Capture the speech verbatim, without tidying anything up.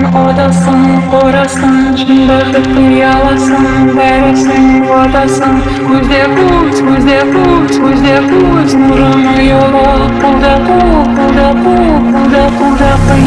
odasın, orasın, шындықты ұяласың, бәрісің уатасың. Көзде көз, көзде көз, көзде көз, нұрын ұялап, қолда қол, қолда қол, қолда қолда қол.